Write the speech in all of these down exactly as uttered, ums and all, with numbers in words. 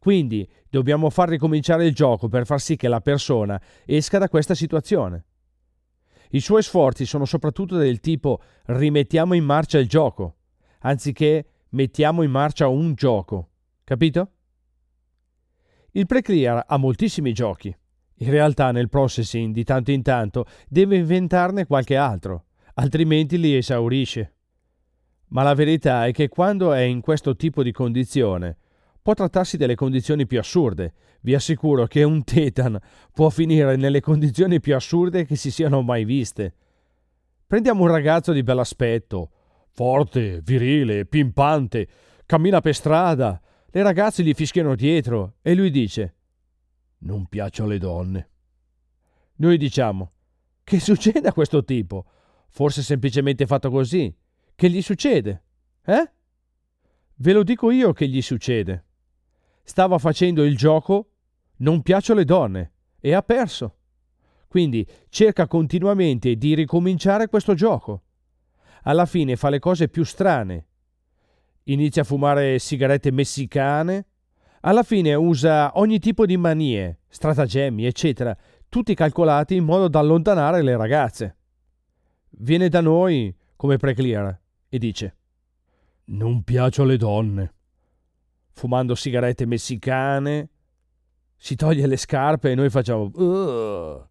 Quindi dobbiamo far ricominciare il gioco per far sì che la persona esca da questa situazione. I suoi sforzi sono soprattutto del tipo rimettiamo in marcia il gioco, anziché mettiamo in marcia un gioco. Capito? Il pre-clear ha moltissimi giochi. In realtà nel processing di tanto in tanto deve inventarne qualche altro, altrimenti li esaurisce. Ma la verità è che quando è in questo tipo di condizione, può trattarsi delle condizioni più assurde. Vi assicuro che un Tetan può finire nelle condizioni più assurde che si siano mai viste. Prendiamo un ragazzo di bell'aspetto, forte, virile, pimpante, cammina per strada, le ragazze gli fischiano dietro e lui dice: non piaccio alle donne. Noi diciamo: che succede a questo tipo? Forse semplicemente fatto così. Che gli succede? Eh? Ve lo dico io che gli succede. Stava facendo il gioco non piaccio alle donne e ha perso. Quindi cerca continuamente di ricominciare questo gioco. Alla fine fa le cose più strane. Inizia a fumare sigarette messicane. Alla fine usa ogni tipo di manie, stratagemmi, eccetera, tutti calcolati in modo da allontanare le ragazze. Viene da noi come pre-clear e dice: non piaccio alle donne. Fumando sigarette messicane, si toglie le scarpe e noi facciamo Ugh.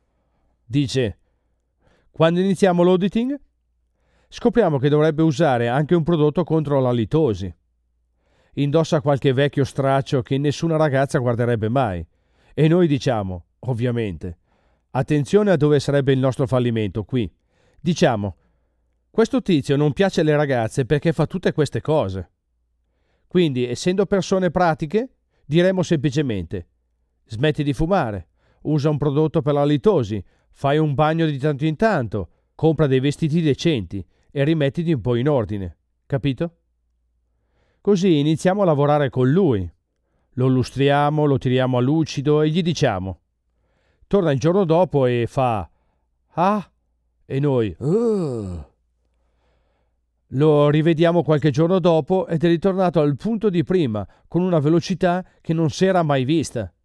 Dice: quando iniziamo l'auditing scopriamo che dovrebbe usare anche un prodotto contro la litosi. Indossa qualche vecchio straccio che nessuna ragazza guarderebbe mai e noi diciamo, ovviamente, attenzione a dove sarebbe il nostro fallimento qui. Diciamo: questo tizio non piace alle ragazze perché fa tutte queste cose. Quindi, essendo persone pratiche, diremo semplicemente: smetti di fumare, usa un prodotto per la litosi, fai un bagno di tanto in tanto, compra dei vestiti decenti e rimettiti un po' in ordine. Capito? Così iniziamo a lavorare con lui. Lo lustriamo, lo tiriamo a lucido e gli diciamo. Torna il giorno dopo e fa ah, e noi uh. Lo rivediamo qualche giorno dopo ed è ritornato al punto di prima con una velocità che non si era mai vista.